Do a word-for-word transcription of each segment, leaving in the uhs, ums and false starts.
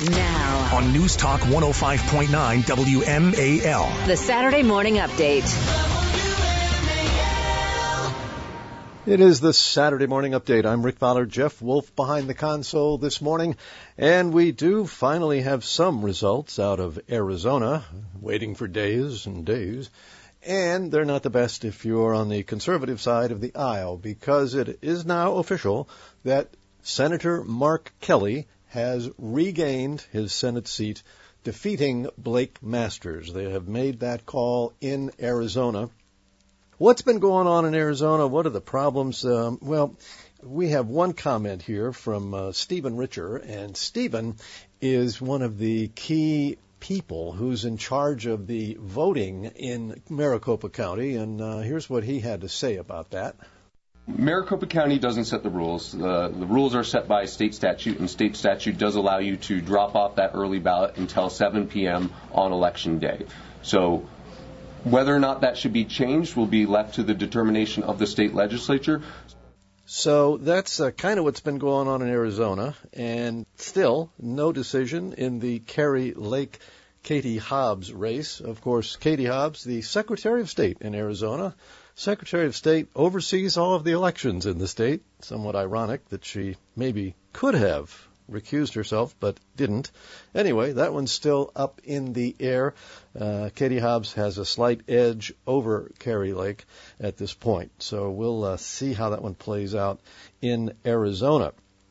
now. On News Talk one oh five point nine W M A L. The Saturday Morning Update. It is the Saturday Morning Update. I'm Rick Fowler, Jeff Wolf behind the console this morning, and we do finally have some results out of Arizona, waiting for days and days. And they're not the best if you're on the conservative side of the aisle, because it is now official that Senator Mark Kelly has regained his Senate seat, defeating Blake Masters. They have made that call in Arizona. What's been going on in Arizona? What are the problems? Um, well, we have one comment here from uh, Stephen Richer, and Stephen is one of the key people who's in charge of the voting in Maricopa County, and uh, here's what he had to say about that. Maricopa County doesn't set the rules. Uh, the rules are set by state statute, and state statute does allow you to drop off that early ballot until seven p.m. on Election Day. So whether or not that should be changed will be left to the determination of the state legislature. So that's uh, kind of what's been going on in Arizona, and still no decision in the Kari Lake Katie Hobbs race. Of course, Katie Hobbs, the Secretary of State in Arizona. Secretary of State oversees all of the elections in the state. Somewhat ironic that she maybe could have recused herself, but didn't. Anyway, that one's still up in the air. Uh, Katie Hobbs has a slight edge over Kari Lake at this point. So we'll uh, see how that one plays out in Arizona.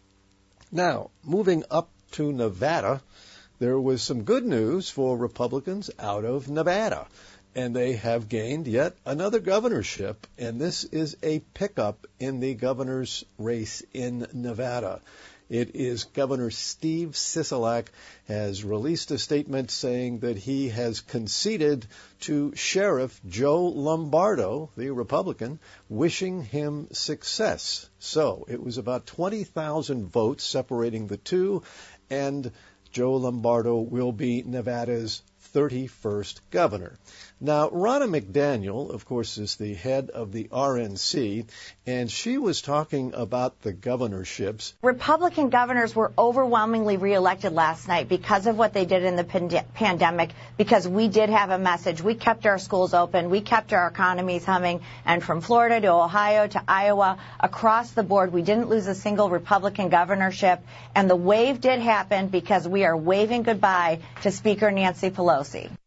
Now, moving up to Nevada, there was some good news for Republicans out of Nevada. And they have gained yet another governorship, and this is a pickup in the governor's race in Nevada. It is Governor Steve Sisolak has released a statement saying that he has conceded to Sheriff Joe Lombardo, the Republican, wishing him success. So it was about twenty thousand votes separating the two, and Joe Lombardo will be Nevada's thirty-first governor. Now, Ronna McDaniel, of course, is the head of the R N C, and she was talking about the governorships. Republican governors were overwhelmingly reelected last night because of what they did in the pand- pandemic, because we did have a message. We kept our schools open. We kept our economies humming. And from Florida to Ohio to Iowa, across the board, we didn't lose a single Republican governorship. And the wave did happen because we are waving goodbye to Speaker Nancy Pelosi.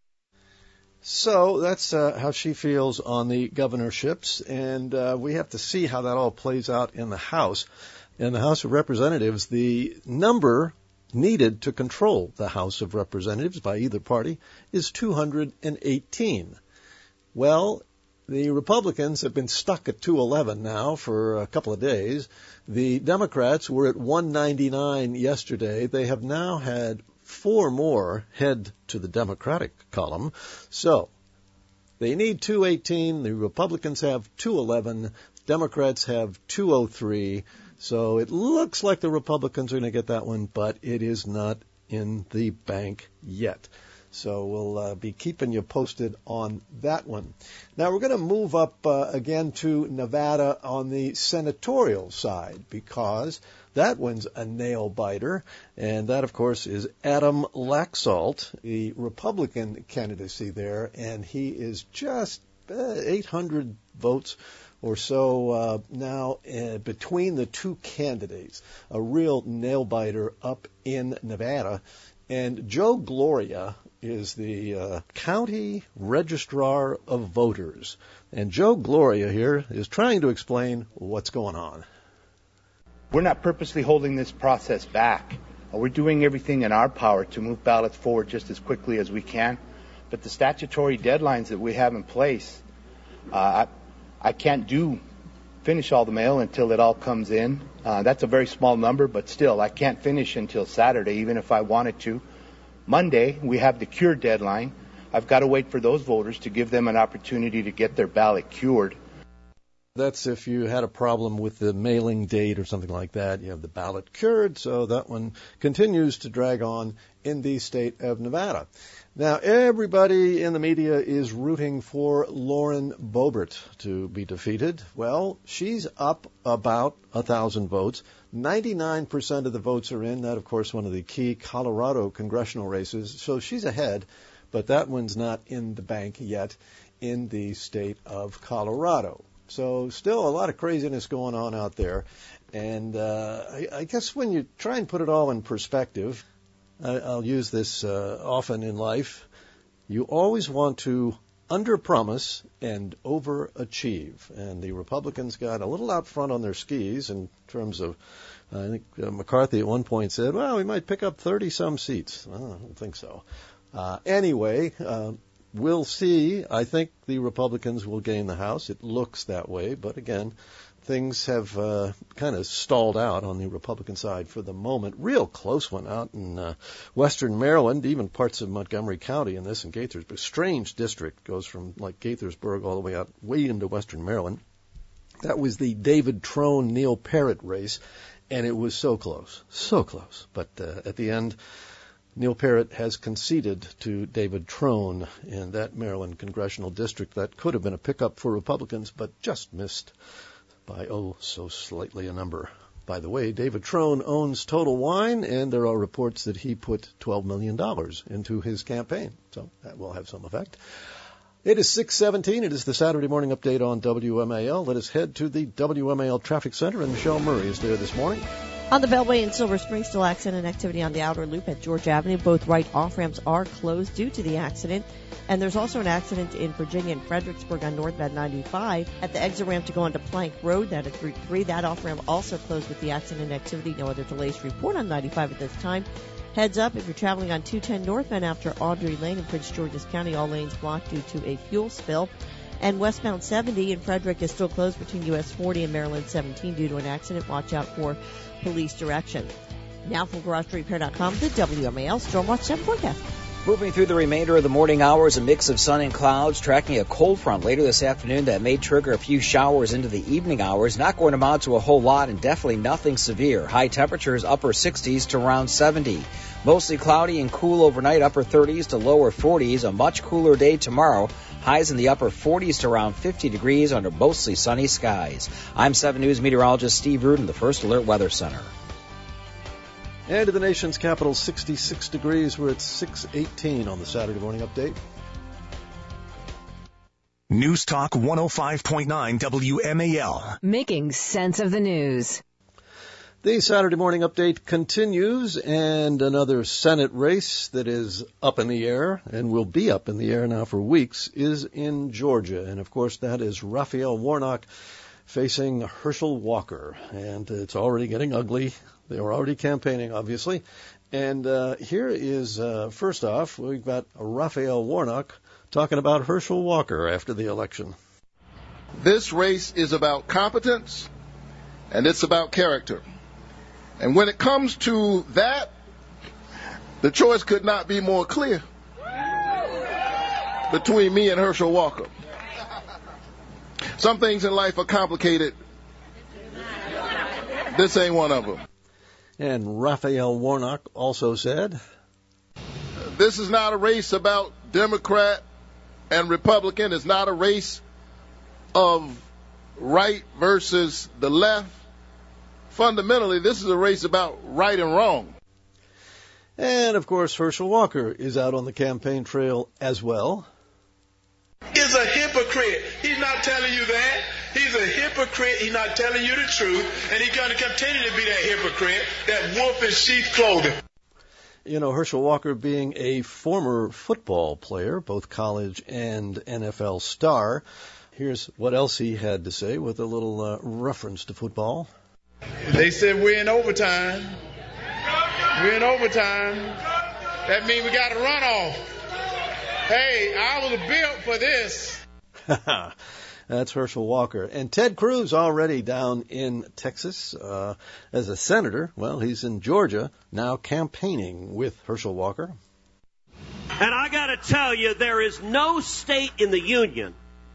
So that's uh, how she feels on the governorships, and uh, we have to see how that all plays out in the House. In the House of Representatives, the number needed to control the House of Representatives by either party is two hundred eighteen. Well, the Republicans have been stuck at two eleven now for a couple of days. The Democrats were at one ninety-nine yesterday. They have now had four more head to the Democratic column. So they need two eighteen. The Republicans have two eleven. Democrats have two oh three. So it looks like the Republicans are going to get that one, but it is not in the bank yet. So we'll uh, be keeping you posted on that one. Now we're going to move up uh, again to Nevada on the senatorial side, because that one's a nail-biter, and that, of course, is Adam Laxalt, the Republican candidacy there, and he is just uh, eight hundred votes or so uh, now uh, between the two candidates, a real nail-biter up in Nevada. And Joe Gloria is the uh, county registrar of voters. And Joe Gloria here is trying to explain what's going on. We're not purposely holding this process back. We're doing everything in our power to move ballots forward just as quickly as we can. But the statutory deadlines that we have in place, uh, I, I can't do finish all the mail until it all comes in. Uh, that's a very small number, but still, I can't finish until Saturday, even if I wanted to. Monday, we have the cure deadline. I've got to wait for those voters to give them an opportunity to get their ballot cured. That's if you had a problem with the mailing date or something like that. You have the ballot cured, so that one continues to drag on in the state of Nevada. Now, everybody in the media is rooting for Lauren Boebert to be defeated. Well, she's up about a thousand votes. ninety-nine percent of the votes are in. That, of course, one of the key Colorado congressional races. So she's ahead, but that one's not in the bank yet in the state of Colorado. So still a lot of craziness going on out there. And uh, I, I guess when you try and put it all in perspective, I, I'll use this uh, often in life, you always want to underpromise and overachieve. And the Republicans got a little out front on their skis in terms of, uh, I think uh, McCarthy at one point said, well, we might pick up thirty-some seats. Well, I don't think so. Uh, anyway, uh, we'll see. I think the Republicans will gain the House. It looks that way. But again, things have uh, kind of stalled out on the Republican side for the moment. Real close one out in uh, western Maryland, even parts of Montgomery County in this, and Gaithersburg. Strange district, goes from like Gaithersburg all the way out way into western Maryland. That was the David Trone, Neil Parrott race, and it was so close, so close. But uh, at the end, Neil Parrott has conceded to David Trone in that Maryland congressional district. That could have been a pickup for Republicans, but just missed by, oh, so slightly a number. By the way, David Trone owns Total Wine, and there are reports that he put twelve million dollars into his campaign. So that will have some effect. It is six seventeen. It is the Saturday morning update on W M A L. Let us head to the W M A L Traffic Center, and Michelle Murray is there this morning. On the Beltway in Silver Spring, still accident activity on the outer loop at George Avenue. Both right off-ramps are closed due to the accident. And there's also an accident in Virginia and Fredericksburg on northbound ninety-five at the exit ramp to go onto Plank Road. That is Route three. That off-ramp also closed with the accident activity. No other delays to report on ninety-five at this time. Heads up, if you're traveling on two ten northbound after Audrey Lane in Prince George's County, all lanes blocked due to a fuel spill. And westbound seventy in Frederick is still closed between U S forty and Maryland seventeen due to an accident. Watch out for police direction. Now from Garage Repair dot com, the W M A L Storm Watch seven forecast. Moving through the remainder of the morning hours, a mix of sun and clouds, tracking a cold front later this afternoon that may trigger a few showers into the evening hours. Not going to amount to a whole lot and definitely nothing severe. High temperatures upper sixties to around seventy. Mostly cloudy and cool overnight, upper thirties to lower forties. A much cooler day tomorrow. Highs in the upper forties to around fifty degrees under mostly sunny skies. I'm seven News meteorologist Steve Rudin, the First Alert Weather Center. And to the nation's capital, sixty-six degrees. We're at six eighteen on the Saturday morning update. News Talk one oh five point nine W M A L. Making sense of the news. The Saturday morning update continues, and another Senate race that is up in the air and will be up in the air now for weeks is in Georgia. And, of course, that is Raphael Warnock facing Herschel Walker. And it's already getting ugly. They were already campaigning, obviously. And uh, here is, uh, first off, we've got Raphael Warnock talking about Herschel Walker after the election. This race is about competence, and it's about character. And when it comes to that, the choice could not be more clear between me and Herschel Walker. Some things in life are complicated. This ain't one of them. And Raphael Warnock also said, this is not a race about Democrat and Republican. It's not a race of right versus the left. Fundamentally, this is a race about right and wrong. And, of course, Herschel Walker is out on the campaign trail as well. Is a hypocrite. He's not telling you that. He's a hypocrite. He's not telling you the truth. And he's going to continue to be that hypocrite, that wolf in sheep's clothing. You know, Herschel Walker being a former football player, both college and N F L star. Here's what else he had to say with a little uh, reference to football. They said we're in overtime. We're in overtime. That means we got a runoff. Hey, I was built for this. That's Herschel Walker. And Ted Cruz already down in Texas uh, as a senator. Well, he's in Georgia now campaigning with Herschel Walker. And I got to tell you, there is no state in the union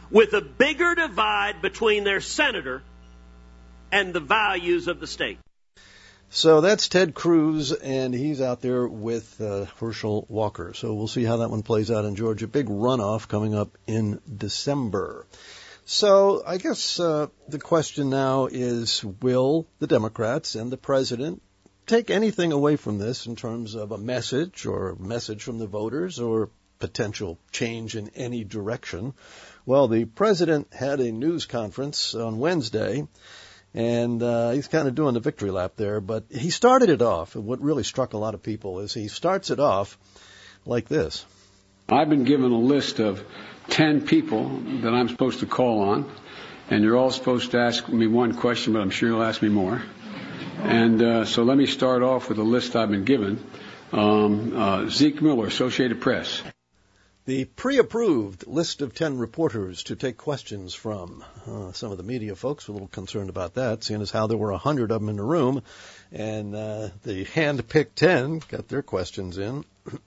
with a bigger divide between their senator and the values of the state. So that's Ted Cruz, and he's out there with uh, Herschel Walker. So we'll see how that one plays out in Georgia. Big runoff coming up in December. So I guess uh, the question now is, will the Democrats and the president take anything away from this in terms of a message or a message from the voters or potential change in any direction? Well, the president had a news conference on Wednesday, and uh, he's kind of doing the victory lap there, but he started it off. And what really struck a lot of people is he starts it off like this. I've been given a list of ten people that I'm supposed to call on, and you're all supposed to ask me one question, but I'm sure you'll ask me more. And uh, so let me start off with a list I've been given. Um, uh, Zeke Miller, Associated Press. The pre-approved list of ten reporters to take questions from. Uh, some of the media folks were a little concerned about that, seeing as how there were a hundred of them in the room, and uh, the hand-picked ten got their questions in.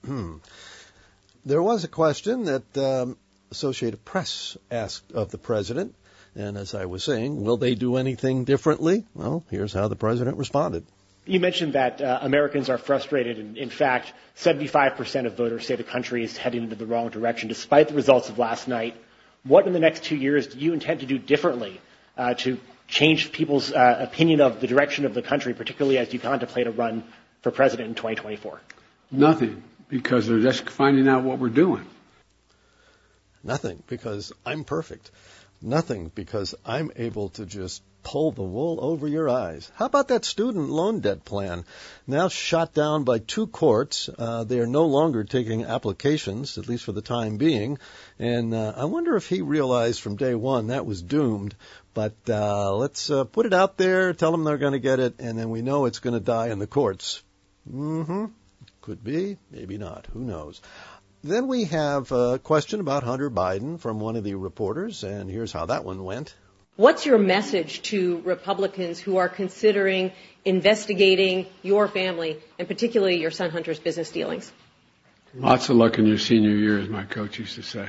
There was a question that um, Associated Press asked of the president, and as I was saying, will they do anything differently? Well, here's how the president responded. You mentioned that uh, Americans are frustrated, and in fact, seventy-five percent of voters say the country is heading into the wrong direction, despite the results of last night. What in the next two years do you intend to do differently uh, to change people's uh, opinion of the direction of the country, particularly as you contemplate a run for president in twenty twenty-four? Nothing, because they're just finding out what we're doing. Nothing, because I'm perfect. Nothing, because I'm able to just pull the wool over your eyes. How about that student loan debt plan? Now shot down by two courts. Uh, they are no longer taking applications, at least for the time being. And uh, I wonder if he realized from day one that was doomed. But uh, let's uh, put it out there, tell them they're going to get it, and then we know it's going to die in the courts. Mm-hmm. Could be, maybe not. Who knows? Then we have a question about Hunter Biden from one of the reporters, and here's how that one went. What's your message to Republicans who are considering investigating your family, and particularly your son Hunter's business dealings? Lots of luck in your senior year, as my coach used to say.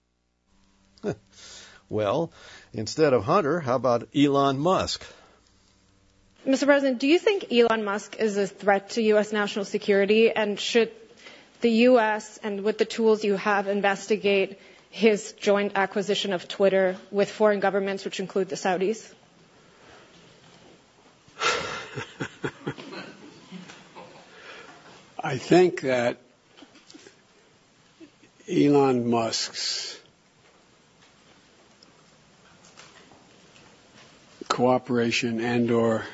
Well, instead of Hunter, how about Elon Musk? Mister President, do you think Elon Musk is a threat to U S national security, and should the U S, and with the tools you have, investigate his joint acquisition of Twitter with foreign governments, which include the Saudis? I think that Elon Musk's cooperation and or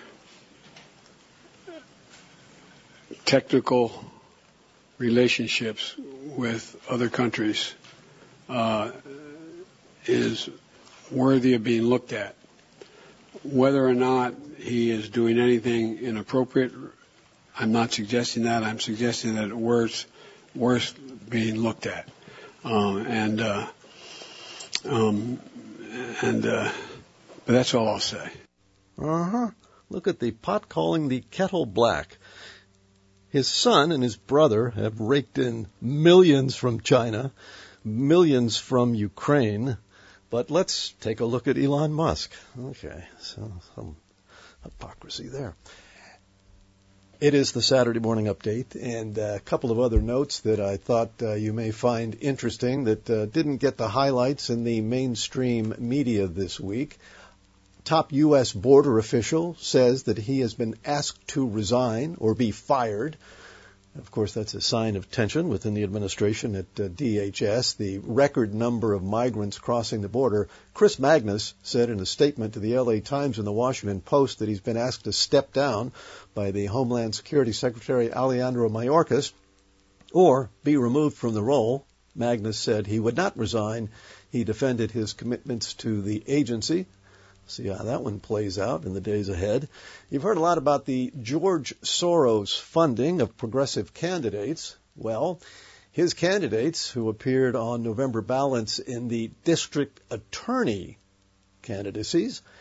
technical relationships with other countries uh, is worthy of being looked at. Whether or not he is doing anything inappropriate, I'm not suggesting that. I'm suggesting that it's worth, worth being looked at. Um, and uh, um, and uh, but that's all I'll say. Uh-huh. Look at the pot calling the kettle black. His son and his brother have raked in millions from China, millions from Ukraine. But let's take a look at Elon Musk. Okay, so some hypocrisy there. It is the Saturday Morning Update, and a couple of other notes that I thought uh, you may find interesting that uh, didn't get the highlights in the mainstream media this week. Top U S border official says that he has been asked to resign or be fired. Of course, that's a sign of tension within the administration at uh, D H S. The record number of migrants crossing the border. Chris Magnus said in a statement to the L A Times and the Washington Post that he's been asked to step down by the Homeland Security Secretary Alejandro Mayorkas or be removed from the role. Magnus said he would not resign. He defended his commitments to the agency. See how that one plays out in the days ahead. You've heard a lot about the George Soros funding of progressive candidates. Well, his candidates who appeared on November ballots in the district attorney candidacies,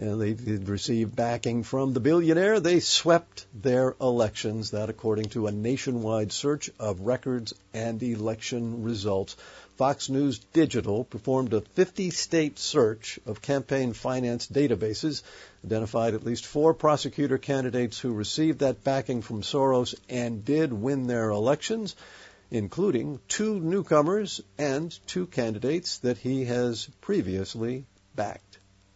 and they did receive backing from the billionaire. They swept their elections, that according to a nationwide search of records and election results. Fox News Digital performed a fifty-state search of campaign finance databases, identified at least four prosecutor candidates who received that backing from Soros and did win their elections, including two newcomers and two candidates that he has previously backed.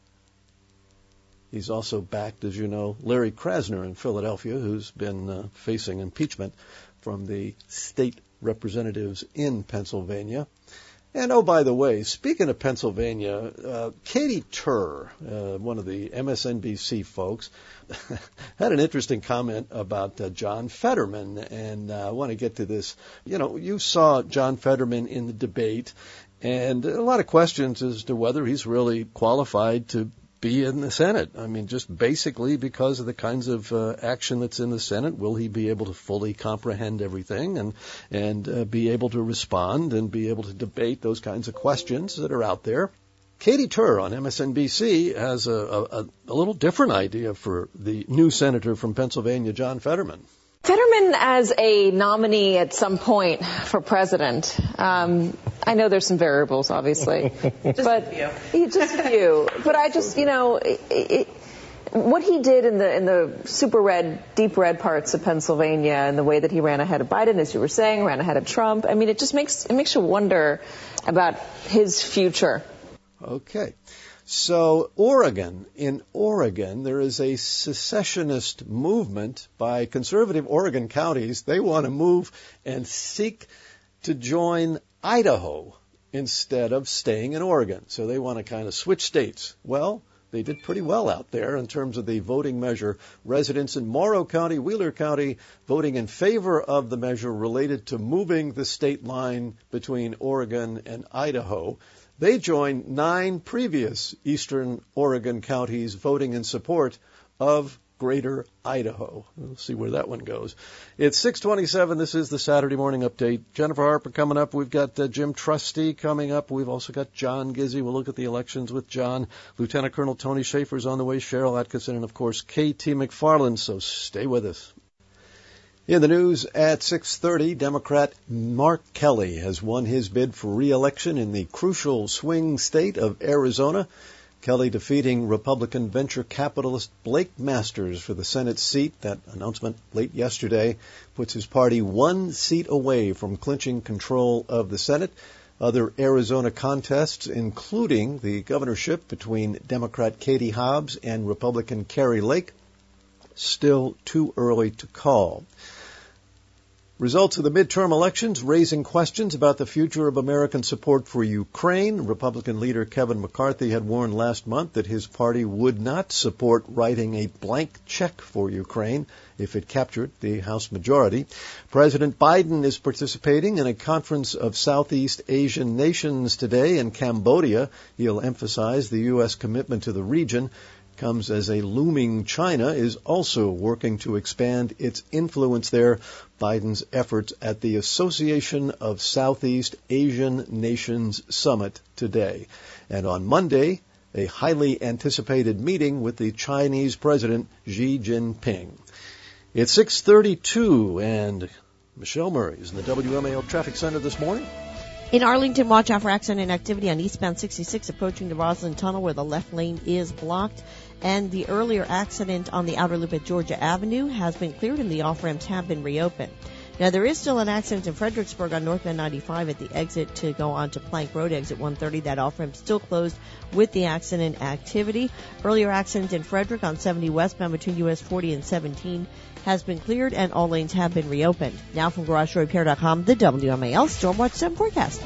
He's also backed, as you know, Larry Krasner in Philadelphia, who's been uh, facing impeachment from the state representatives in Pennsylvania. And, oh, by the way, speaking of Pennsylvania, uh, Katy Tur, uh, one of the M S N B C folks, had an interesting comment about uh, John Fetterman, and uh, I want to get to this. You know, you saw John Fetterman in the debate, and a lot of questions as to whether he's really qualified to be in the Senate. I mean, just basically because of the kinds of uh, action that's in the Senate, will he be able to fully comprehend everything and and uh, be able to respond and be able to debate those kinds of questions that are out there? Katy Tur on M S N B C has a, a, a little different idea for the new senator from Pennsylvania, John Fetterman. Fetterman as a nominee at some point for president. Um, I know there's some variables, obviously, just but a few. just a few. But I just, you know, it, it, what he did in the in the super red, deep red parts of Pennsylvania, and the way that he ran ahead of Biden, as you were saying, ran ahead of Trump. I mean, it just makes it makes you wonder about his future. Okay. So Oregon, in Oregon, there is a secessionist movement by conservative Oregon counties. They want to move and seek to join Idaho instead of staying in Oregon. So they want to kind of switch states. Well, they did pretty well out there in terms of the voting measure. Residents in Morrow County, Wheeler County, voting in favor of the measure related to moving the state line between Oregon and Idaho. They joined nine previous eastern Oregon counties voting in support of Greater Idaho. We'll see where that one goes. It's six twenty-seven. This is the Saturday Morning Update. Jennifer Harper coming up. We've got uh, Jim Trusty coming up. We've also got John Gizzi. We'll look at the elections with John. Lieutenant Colonel Tony Schaefer's on the way. Cheryl Atkinson, and, of course, K T McFarland. So stay with us. In the news at six thirty, Democrat Mark Kelly has won his bid for re-election in the crucial swing state of Arizona. Kelly defeating Republican venture capitalist Blake Masters for the Senate seat. That announcement late yesterday puts his party one seat away from clinching control of the Senate. Other Arizona contests, including the governorship between Democrat Katie Hobbs and Republican Kari Lake, still too early to call. Results of the midterm elections raising questions about the future of American support for Ukraine. Republican leader Kevin McCarthy had warned last month that his party would not support writing a blank check for Ukraine if it captured the House majority. President Biden is participating in a conference of Southeast Asian nations today in Cambodia. He'll emphasize the U S commitment to the region. Comes as a looming China is also working to expand its influence there. Biden's efforts at the Association of Southeast Asian Nations Summit today. And on Monday, a highly anticipated meeting with the Chinese President Xi Jinping. It's six thirty-two, and Michelle Murray is in the W M A L Traffic Center this morning. In Arlington, watch out for accident activity on eastbound sixty-six approaching the Roslyn Tunnel where the left lane is blocked. And the earlier accident on the outer loop at Georgia Avenue has been cleared and the off-ramps have been reopened. Now, there is still an accident in Fredericksburg on northbound ninety-five at the exit to go on to Plank Road, exit one thirty. That off-ramp still closed with the accident activity. Earlier accident in Frederick on seventy westbound between U S forty and seventeen has been cleared and all lanes have been reopened. Now from Garage Repair dot com, the W M A L Stormwatch seven forecast.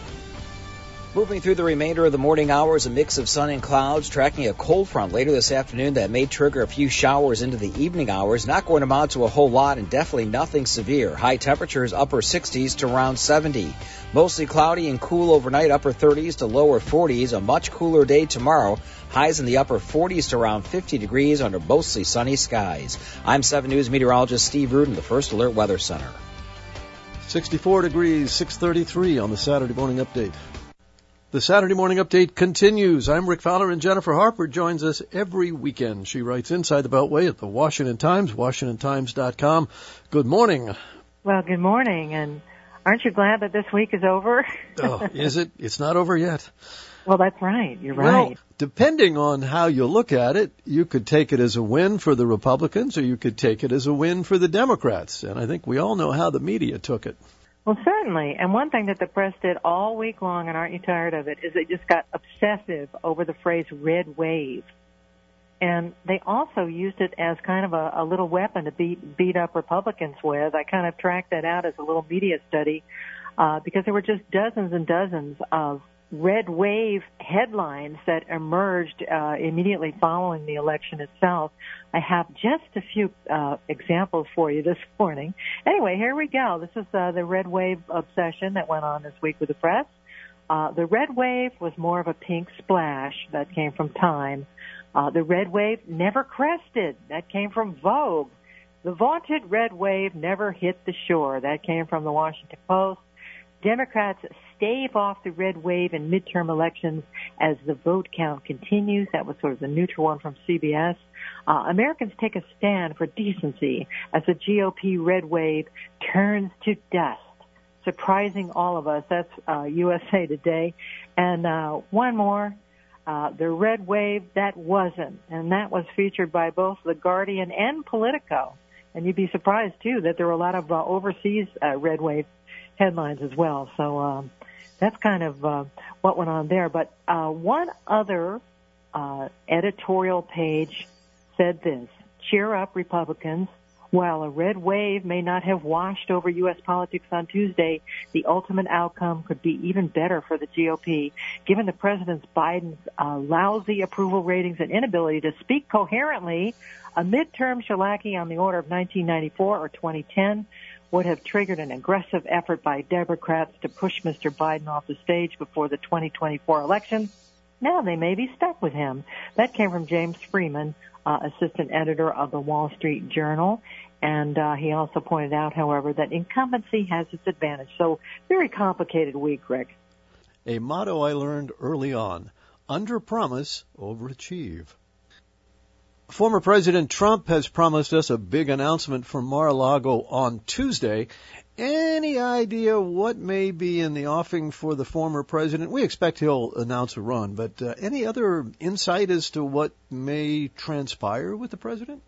Moving through the remainder of the morning hours, a mix of sun and clouds, tracking a cold front later this afternoon that may trigger a few showers into the evening hours. Not going to amount to a whole lot and definitely nothing severe. High temperatures upper sixties to around seventy. Mostly cloudy and cool overnight, upper thirties to lower forties. A much cooler day tomorrow. Highs in the upper forties to around fifty degrees under mostly sunny skies. I'm seven News meteorologist Steve Rudin, the First Alert Weather Center. sixty-four degrees, six thirty-three on the Saturday Morning Update. The Saturday Morning Update continues. I'm Rick Fowler, and Jennifer Harper joins us every weekend. She writes Inside the Beltway at the Washington Times, washington times dot com. Good morning. Well, good morning, and aren't you glad that this week is over? Oh, is it? It's not over yet. Well, that's right. You're Well, right. depending on how you look at it, you could take it as a win for the Republicans, or you could take it as a win for the Democrats. And I think we all know how the media took it. Well, certainly. And one thing that the press did all week long, and aren't you tired of it, is they just got obsessive over the phrase red wave. And they also used it as kind of a, a little weapon to beat beat up Republicans with. I kind of tracked that out as a little media study uh, because there were just dozens and dozens of red wave headlines that emerged uh, immediately following the election itself. I have just a few uh, examples for you this morning. Anyway, here we go. This is uh, the red wave obsession that went on this week with the press. Uh, the red wave was more of a pink splash. That came from Time. Uh, the red wave never crested. That came from Vogue. The vaunted red wave never hit the shore. That came from the Washington Post. Democrats stave off the red wave in midterm elections as the vote count continues. That was sort of the neutral one from C B S. Uh, Americans take a stand for decency as the G O P red wave turns to dust, surprising all of us. That's uh, U S A Today. And uh, one more, uh, the red wave that wasn't. And that was featured by both The Guardian and Politico. And you'd be surprised, too, that there were a lot of uh, overseas uh, red wave headlines as well. So um, that's kind of uh, what went on there. But uh, one other uh, editorial page said this: cheer up, Republicans. While a red wave may not have washed over U S politics on Tuesday, the ultimate outcome could be even better for the G O P. Given the President Biden's uh, lousy approval ratings and inability to speak coherently, a midterm shellacking on the order of nineteen ninety-four or twenty ten would have triggered an aggressive effort by Democrats to push Mister Biden off the stage before the twenty twenty-four election. Now they may be stuck with him. That came from James Freeman, uh, assistant editor of the Wall Street Journal. And uh, he also pointed out, however, that incumbency has its advantage. So very complicated week, Rick. A motto I learned early on: under promise, overachieve. Former President Trump has promised us a big announcement from Mar-a-Lago on Tuesday. Any idea what may be in the offing for the former president? We expect he'll announce a run, but uh, any other insight as to what may transpire with the president?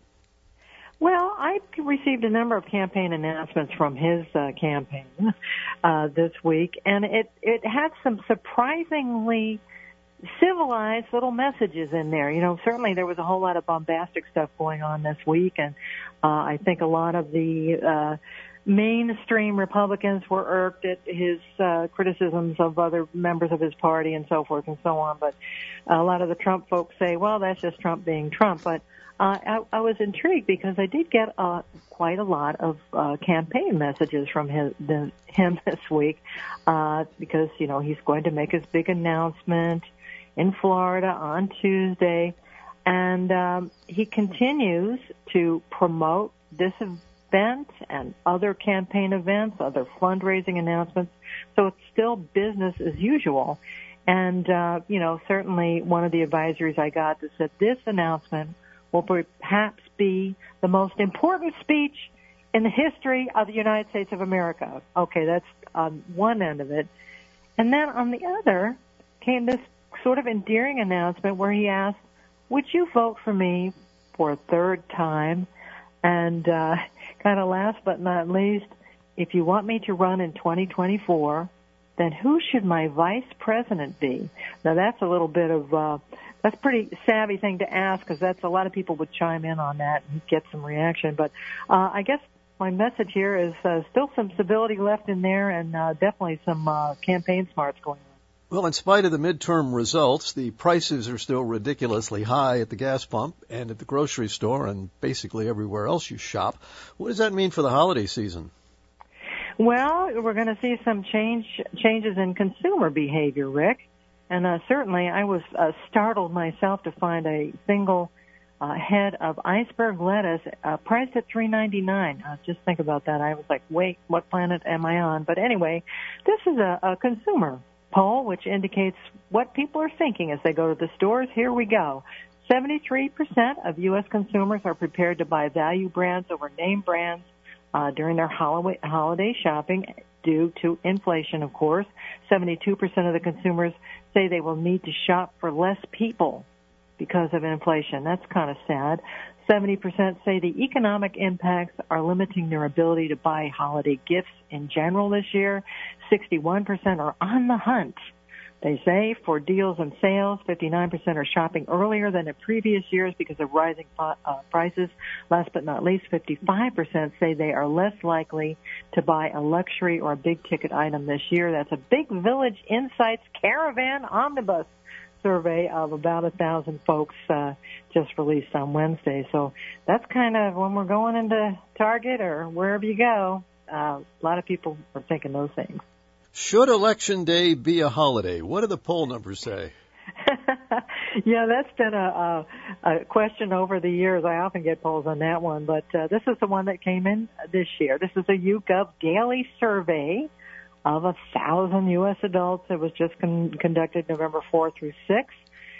Well, I received a number of campaign announcements from his uh, campaign uh, this week, and it, it had some surprisingly civilized little messages in there. You know, certainly there was a whole lot of bombastic stuff going on this week, and uh, I think a lot of the uh, mainstream Republicans were irked at his uh, criticisms of other members of his party and so forth and so on. But a lot of the Trump folks say, well, that's just Trump being Trump. But uh, I, I was intrigued because I did get uh, quite a lot of uh, campaign messages from his, the, him this week uh, because, you know, he's going to make his big announcement in Florida on Tuesday. And um, he continues to promote this event and other campaign events, other fundraising announcements. So it's still business as usual. And, uh, you know, certainly one of the advisories I got that said this announcement will perhaps be the most important speech in the history of the United States of America. Okay, that's on one end of it. And then on the other came this sort of endearing announcement where he asked, would you vote for me for a third time? And uh, kind of last but not least, if you want me to run in twenty twenty-four, then who should my vice president be? Now that's a little bit of, uh, that's a pretty savvy thing to ask because that's a lot of people would chime in on that and get some reaction. But uh, I guess my message here is uh, still some civility left in there and uh, definitely some uh, campaign smarts going on. Well, in spite of the midterm results, the prices are still ridiculously high at the gas pump and at the grocery store and basically everywhere else you shop. What does that mean for the holiday season? Well, we're going to see some change changes in consumer behavior, Rick. And uh, certainly I was uh, startled myself to find a single uh, head of iceberg lettuce uh, priced at three ninety-nine. Uh, just think about that. I was like, wait, what planet am I on? But anyway, this is a, a consumer poll, which indicates what people are thinking as they go to the stores. Here we go. seventy-three percent of U S consumers are prepared to buy value brands over name brands uh, during their holiday, holiday shopping due to inflation, of course. seventy-two percent of the consumers say they will need to shop for less people because of inflation. That's kind of sad. seventy percent say the economic impacts are limiting their ability to buy holiday gifts in general this year. sixty-one percent are on the hunt, they say, for deals and sales. fifty-nine percent are shopping earlier than in previous years because of rising uh, prices. Last but not least, fifty-five percent say they are less likely to buy a luxury or a big-ticket item this year. That's a Big Village Insights Caravan Omnibus survey of about a thousand folks uh, just released on Wednesday. So that's kind of when we're going into Target or wherever you go, uh, a lot of people are thinking those things. Should Election Day be a holiday? What do the poll numbers say? Yeah, that's been a, a, a question over the years. I often get polls on that one, but uh, this is the one that came in this year. This is a YouGov daily survey of a thousand U S adults. It was just con- conducted November fourth through sixth.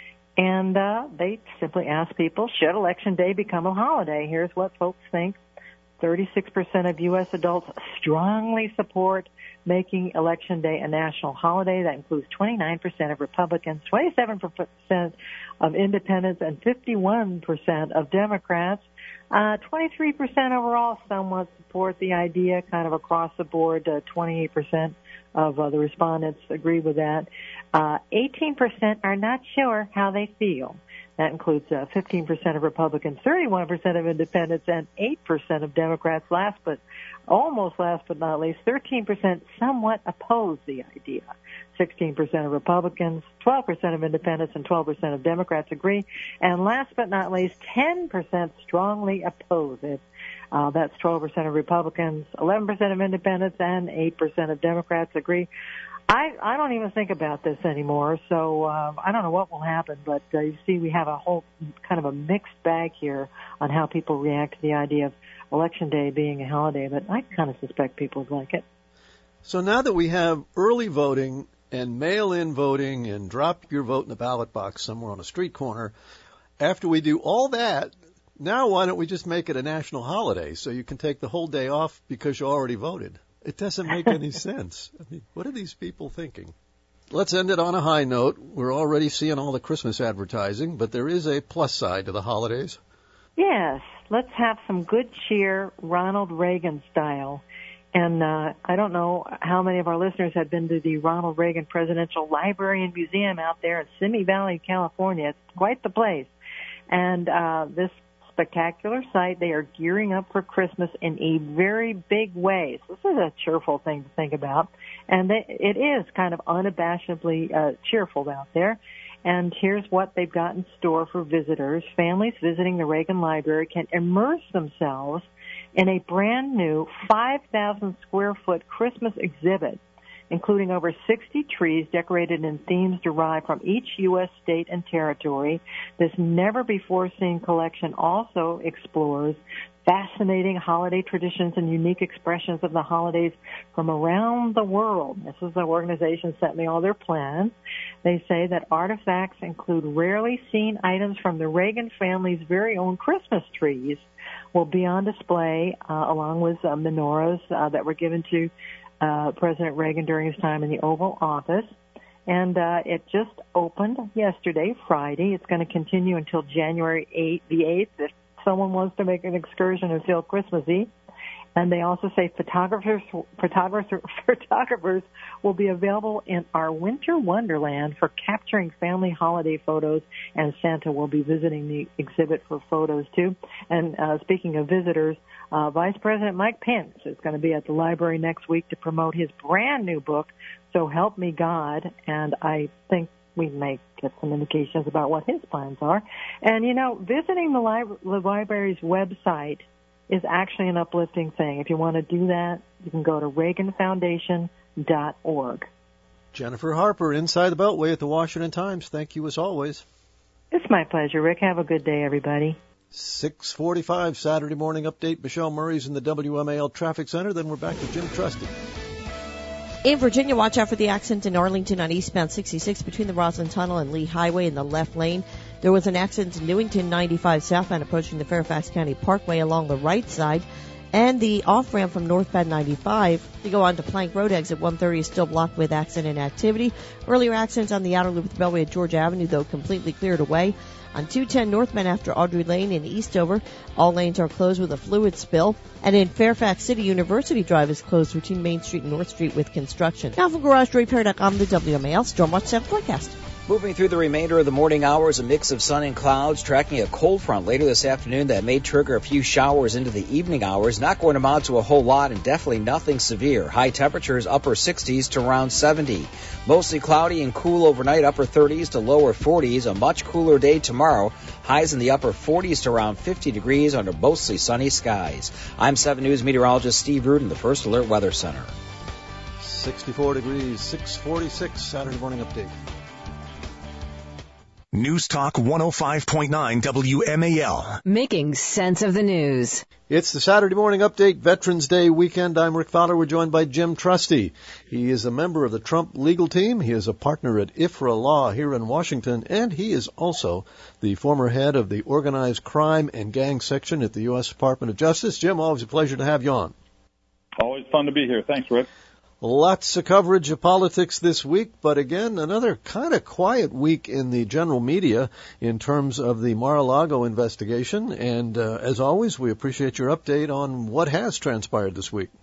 And uh, they simply asked people, should Election Day become a holiday? Here's what folks think. thirty-six percent of U S adults strongly support making Election Day a national holiday. That includes twenty-nine percent of Republicans, twenty-seven percent of independents, and fifty-one percent of Democrats. Uh, twenty-three percent overall somewhat support the idea, kind of across the board. Uh, twenty-eight percent of uh, the respondents agree with that. Uh, eighteen percent are not sure how they feel. That includes uh, fifteen percent of Republicans, thirty-one percent of independents, and eight percent of Democrats. Last but almost last but not least, thirteen percent somewhat oppose the idea. sixteen percent of Republicans, twelve percent of independents, and twelve percent of Democrats agree. And last but not least, ten percent strongly oppose it. Uh, that's twelve percent of Republicans, eleven percent of independents, and eight percent of Democrats agree. I, I don't even think about this anymore, so uh, I don't know what will happen, but uh, you see we have a whole kind of a mixed bag here on how people react to the idea of Election Day being a holiday, but I kind of suspect people would like it. So now that we have early voting and mail-in voting and drop your vote in the ballot box somewhere on a street corner, after we do all that, now why don't we just make it a national holiday so you can take the whole day off because you already voted? It doesn't make any sense. I mean, what are these people thinking? Let's end it on a high note. We're already seeing all the Christmas advertising, but there is a plus side to the holidays. Yes, let's have some good cheer, Ronald Reagan style. And uh, I don't know how many of our listeners have been to the Ronald Reagan Presidential Library and Museum out there in Simi Valley, California. It's quite the place. And uh, this spectacular site, they are gearing up for Christmas in a very big way. So this is a cheerful thing to think about. And they, it is kind of unabashedly uh, cheerful out there. And here's what they've got in store for visitors. Families visiting the Reagan Library can immerse themselves in a brand new five thousand square foot Christmas exhibit, including over sixty trees decorated in themes derived from each U S state and territory. This never-before-seen collection also explores fascinating holiday traditions and unique expressions of the holidays from around the world. This is the organization sent me all their plans. They say that artifacts include rarely seen items from the Reagan family's very own Christmas trees will be on display, uh, along with uh, menorahs uh, that were given to uh, President Reagan during his time in the Oval Office. And uh, it just opened yesterday, Friday. It's going to continue until January eighth, the eighth, if someone wants to make an excursion and feel Christmassy. And they also say photographers, photographers, photographers will be available in our winter wonderland for capturing family holiday photos, and Santa will be visiting the exhibit for photos too. And uh, speaking of visitors, uh, Vice President Mike Pence is going to be at the library next week to promote his brand new book, So Help Me God, and I think we may get some indications about what his plans are. And, you know, visiting the, li- the library's website is actually an uplifting thing. If you want to do that, you can go to Reagan Foundation dot org. Jennifer Harper, Inside the Beltway at the Washington Times. Thank you as always. It's my pleasure, Rick. Have a good day, everybody. six forty-five Saturday morning update. Michelle Murray's in the W M A L Traffic Center. Then we're back to Jim Trusty. In Virginia, watch out for the accident in Arlington on eastbound sixty-six between the Roslyn Tunnel and Lee Highway in the left lane. There was an accident in Newington ninety-five southbound approaching the Fairfax County Parkway along the right side. And the off-ramp from northbound ninety-five to go on to Plank Road exit one thirty is still blocked with accident activity. Earlier accidents on the outer loop of the Beltway at George Avenue, though, completely cleared away. On two ten northbound after Audrey Lane in Eastover, all lanes are closed with a fluid spill. And in Fairfax City, University Drive is closed between Main Street and North Street with construction. Now from Garage Door Repair dot com, the W M A L Stormwatch seven forecast. Moving through the remainder of the morning hours, a mix of sun and clouds, tracking a cold front later this afternoon that may trigger a few showers into the evening hours. Not going to amount to a whole lot and definitely nothing severe. High temperatures upper sixties to around seventy. Mostly cloudy and cool overnight, upper thirties to lower forties. A much cooler day tomorrow. Highs in the upper forties to around fifty degrees under mostly sunny skies. I'm seven News meteorologist Steve Rudin, the First Alert Weather Center. sixty-four degrees, six forty-six, Saturday morning update. News Talk one oh five point nine W M A L. Making sense of the news. It's the Saturday morning update, Veterans Day weekend. I'm Rick Fowler. We're joined by Jim Trusty. He is a member of the Trump legal team. He is a partner at I F R A Law here in Washington, and he is also the former head of the Organized Crime and Gang Section at the U S Department of Justice. Jim, always a pleasure to have you on. Always fun to be here. Thanks, Rick. Lots of coverage of politics this week, but again, another kind of quiet week in the general media in terms of the Mar-a-Lago investigation. And uh, as always, we appreciate your update on what has transpired this week.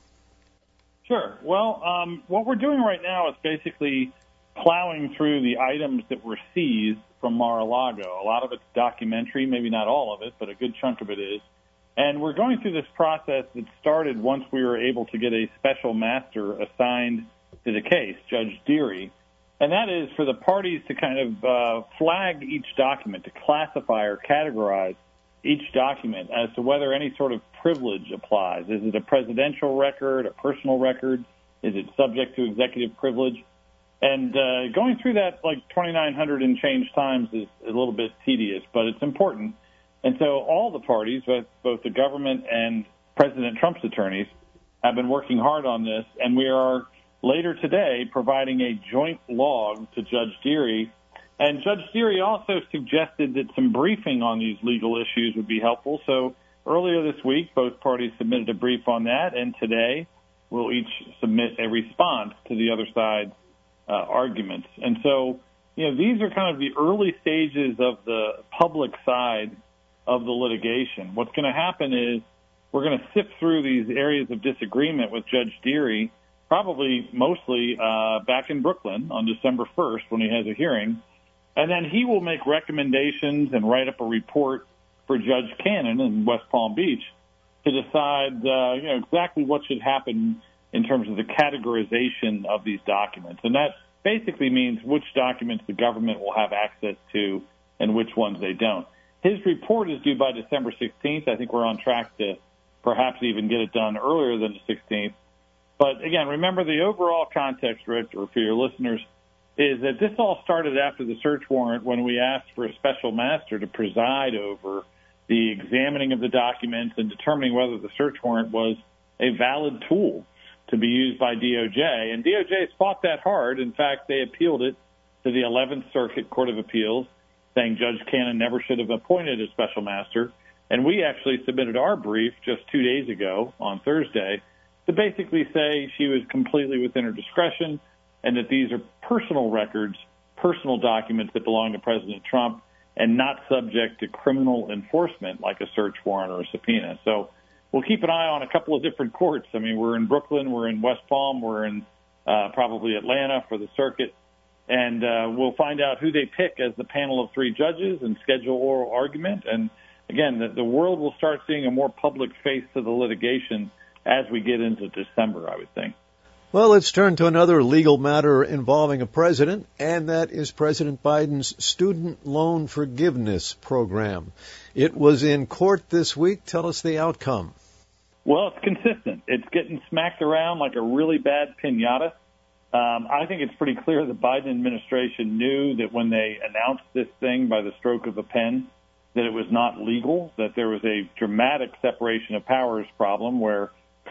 Sure. Well, um, what we're doing right now is basically plowing through the items that were seized from Mar-a-Lago. A lot of it's documentary, maybe not all of it, but a good chunk of it is. And we're going through this process that started once we were able to get a special master assigned to the case, Judge Deary. And that is for the parties to kind of uh, flag each document, to classify or categorize each document as to whether any sort of privilege applies. Is it a presidential record, a personal record? Is it subject to executive privilege? And uh, going through that like twenty-nine hundred and change times is a little bit tedious, but it's important. And so all the parties, both the government and President Trump's attorneys, have been working hard on this, and we are later today providing a joint log to Judge Deary. And Judge Deary also suggested that some briefing on these legal issues would be helpful. So earlier this week, both parties submitted a brief on that, and today we'll each submit a response to the other side's uh, arguments. And so, you know, these are kind of the early stages of the public side of the litigation. What's going to happen is we're going to sift through these areas of disagreement with Judge Deary, probably mostly uh, back in Brooklyn on December first when he has a hearing, and then he will make recommendations and write up a report for Judge Cannon in West Palm Beach to decide uh, you know, exactly what should happen in terms of the categorization of these documents. And that basically means which documents the government will have access to and which ones they don't. His report is due by December sixteenth. I think we're on track to perhaps even get it done earlier than the sixteenth. But again, remember the overall context, Rick, or for your listeners, is that this all started after the search warrant when we asked for a special master to preside over the examining of the documents and determining whether the search warrant was a valid tool to be used by D O J. And D O J has fought that hard. In fact, they appealed it to the eleventh Circuit Court of Appeals, saying Judge Cannon never should have appointed a special master. And we actually submitted our brief just two days ago on Thursday to basically say she was completely within her discretion and that these are personal records, personal documents that belong to President Trump and not subject to criminal enforcement like a search warrant or a subpoena. So we'll keep an eye on a couple of different courts. I mean, we're in Brooklyn, we're in West Palm, we're in uh, probably Atlanta for the circuit. And uh, we'll find out who they pick as the panel of three judges and schedule oral argument. And again, the, the world will start seeing a more public face to the litigation as we get into December, I would think. Well, let's turn to another legal matter involving a president, and that is President Biden's student loan forgiveness program. It was in court this week. Tell us the outcome. Well, it's consistent. It's getting smacked around like a really bad piñata. Um, I think it's pretty clear the Biden administration knew that when they announced this thing by the stroke of a pen, that it was not legal, that there was a dramatic separation of powers problem where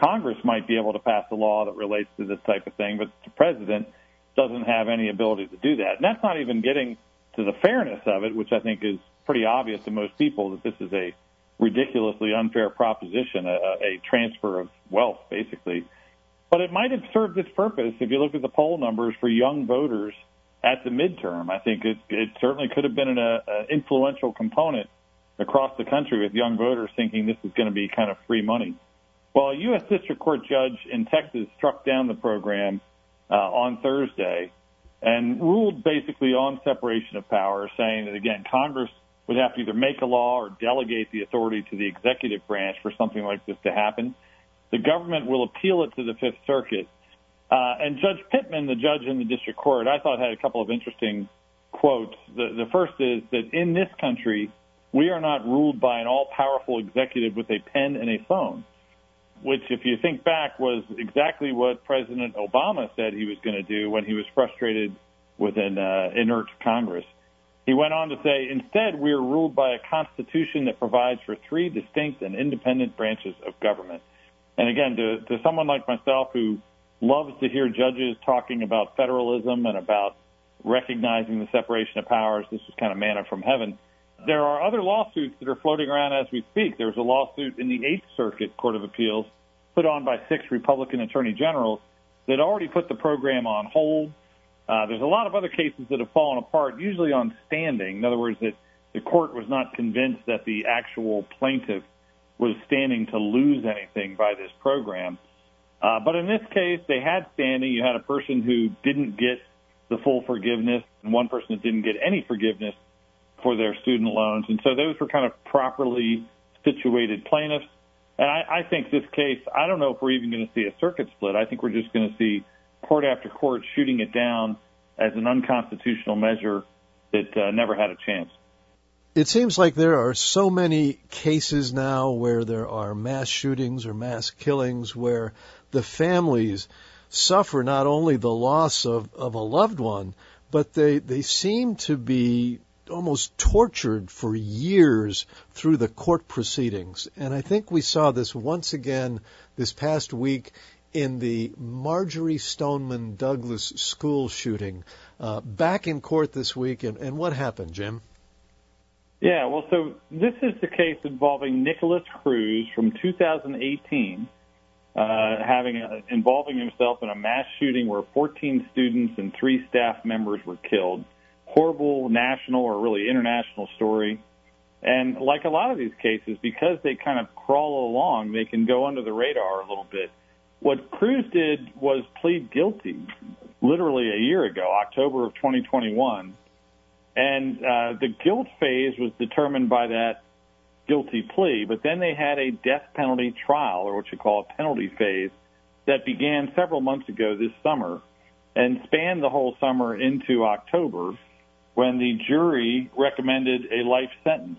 Congress might be able to pass a law that relates to this type of thing, but the president doesn't have any ability to do that. And that's not even getting to the fairness of it, which I think is pretty obvious to most people that this is a ridiculously unfair proposition, a, a transfer of wealth, basically. But it might have served its purpose if you look at the poll numbers for young voters at the midterm. I think it, it certainly could have been an a, influential component across the country with young voters thinking this is going to be kind of free money. Well, a U S District Court judge in Texas struck down the program uh, on Thursday and ruled basically on separation of powers, saying that, again, Congress would have to either make a law or delegate the authority to the executive branch for something like this to happen. The government will appeal it to the Fifth Circuit. Uh, and Judge Pittman, the judge in the district court, I thought had a couple of interesting quotes. The, the first is that in this country, we are not ruled by an all-powerful executive with a pen and a phone, which, if you think back, was exactly what President Obama said he was going to do when he was frustrated with an uh, inert Congress. He went on to say, instead, we are ruled by a constitution that provides for three distinct and independent branches of government. And again, to, to someone like myself who loves to hear judges talking about federalism and about recognizing the separation of powers, this is kind of manna from heaven. There are other lawsuits that are floating around as we speak. There was a lawsuit in the Eighth Circuit Court of Appeals put on by six Republican attorney generals that already put the program on hold. Uh, there's a lot of other cases that have fallen apart, usually on standing. In other words, that the court was not convinced that the actual plaintiff was standing to lose anything by this program. Uh, but in this case, they had standing. You had a person who didn't get the full forgiveness and one person that didn't get any forgiveness for their student loans. And so those were kind of properly situated plaintiffs. And I, I think this case, I don't know if we're even going to see a circuit split. I think we're just going to see court after court shooting it down as an unconstitutional measure that uh, never had a chance. It seems like there are so many cases now where there are mass shootings or mass killings where the families suffer not only the loss of, of a loved one, but they, they seem to be almost tortured for years through the court proceedings. And I think we saw this once again this past week in the Marjorie Stoneman Douglas school shooting. Uh, back in court this week, and, and what happened, Jim? Yeah, well, so this is the case involving Nicholas Cruz from two thousand eighteen, uh, having a, involving himself in a mass shooting where fourteen students and three staff members were killed. Horrible national or really international story. And like a lot of these cases, because they kind of crawl along, they can go under the radar a little bit. What Cruz did was plead guilty literally a year ago, October of twenty twenty-one. And uh, the guilt phase was determined by that guilty plea, but then they had a death penalty trial, or what you call a penalty phase, that began several months ago this summer and spanned the whole summer into October, when the jury recommended a life sentence.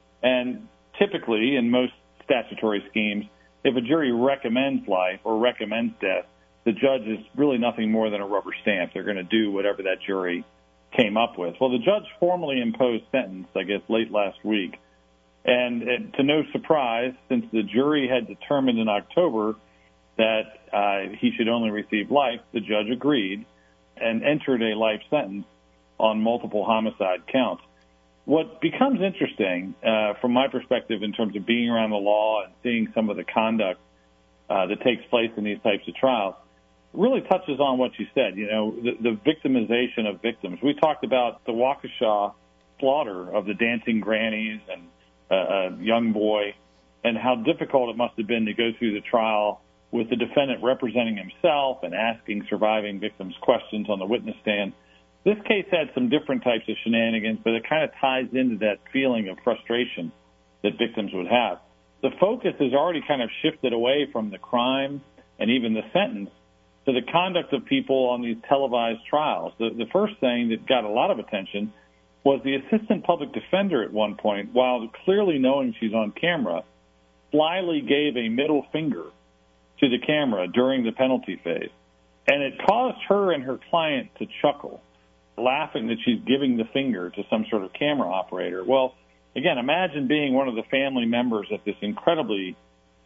And typically, in most statutory schemes, if a jury recommends life or recommends death, the judge is really nothing more than a rubber stamp. They're going to do whatever that jury came up with. Well, the judge formally imposed sentence, I guess, late last week. And, and to no surprise, since the jury had determined in October that uh, he should only receive life, the judge agreed and entered a life sentence on multiple homicide counts. What becomes interesting uh, from my perspective in terms of being around the law and seeing some of the conduct uh, that takes place in these types of trials really touches on what you said, you know, the, the victimization of victims. We talked about the Waukesha slaughter of the dancing grannies and uh, a young boy and how difficult it must have been to go through the trial with the defendant representing himself and asking surviving victims questions on the witness stand. This case had some different types of shenanigans, but it kind of ties into that feeling of frustration that victims would have. The focus has already kind of shifted away from the crime and even the sentence to the conduct of people on these televised trials. The, the first thing that got a lot of attention was the assistant public defender at one point, while clearly knowing she's on camera, slyly gave a middle finger to the camera during the penalty phase. And it caused her and her client to chuckle, laughing that she's giving the finger to some sort of camera operator. Well, again, imagine being one of the family members of this incredibly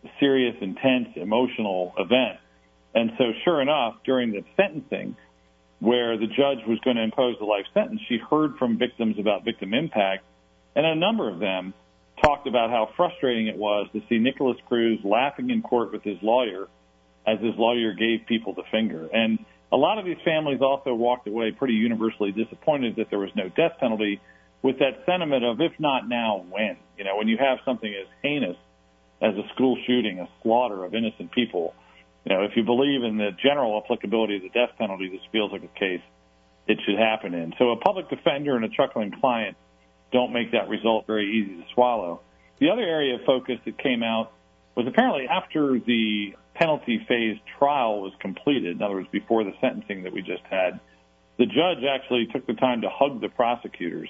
serious, intense, emotional event. And so sure enough, during the sentencing, where the judge was going to impose the life sentence, she heard from victims about victim impact, and a number of them talked about how frustrating it was to see Nicholas Cruz laughing in court with his lawyer as his lawyer gave people the finger. And a lot of these families also walked away pretty universally disappointed that there was no death penalty, with that sentiment of, if not now, when? You know, when you have something as heinous as a school shooting, a slaughter of innocent people, you know, if you believe in the general applicability of the death penalty, this feels like a case it should happen in. So a public defender and a truckling client don't make that result very easy to swallow. The other area of focus that came out was apparently after the penalty phase trial was completed, in other words, before the sentencing that we just had, the judge actually took the time to hug the prosecutors.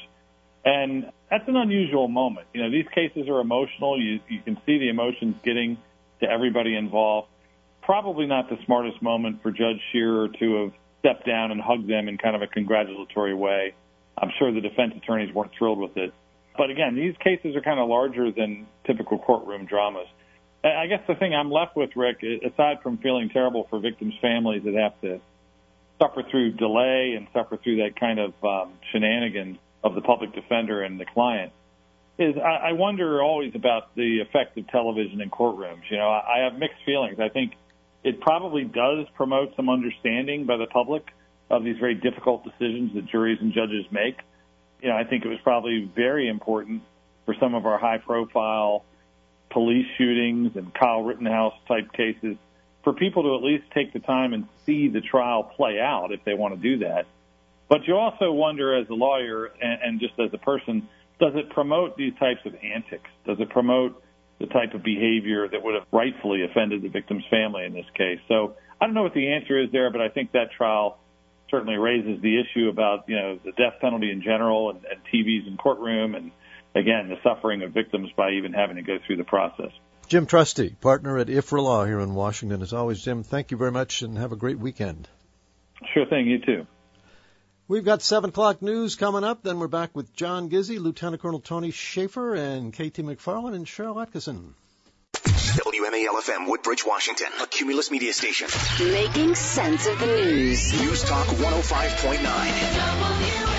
And that's an unusual moment. You know, these cases are emotional. You, you can see the emotions getting to everybody involved. Probably not the smartest moment for Judge Shearer to have stepped down and hugged them in kind of a congratulatory way. I'm sure the defense attorneys weren't thrilled with it. But again, these cases are kind of larger than typical courtroom dramas. I guess the thing I'm left with, Rick, aside from feeling terrible for victims' families that have to suffer through delay and suffer through that kind of um, shenanigans of the public defender and the client, is I, I wonder always about the effect of television in courtrooms. You know, I, I have mixed feelings. I think it probably does promote some understanding by the public of these very difficult decisions that juries and judges make. You know, I think it was probably very important for some of our high-profile police shootings and Kyle Rittenhouse type cases for people to at least take the time and see the trial play out if they want to do that. But you also wonder as a lawyer and, and just as a person, does it promote these types of antics? Does it promote the type of behavior that would have rightfully offended the victim's family in this case? So I don't know what the answer is there, but I think that trial certainly raises the issue about, you know, the death penalty in general and, and T Vs in courtroom and, again, the suffering of victims by even having to go through the process. Jim Trusty, partner at I F R A Law here in Washington. As always, Jim, thank you very much and have a great weekend. Sure thing. You too. We've got seven o'clock news coming up. Then we're back with John Gizzi, Lieutenant Colonel Tony Schaefer, and K T McFarland and Cheryl Atkinson. W M A L F M, Woodbridge, Washington, a Cumulus media station. Making sense of the news. News Talk one oh five point nine.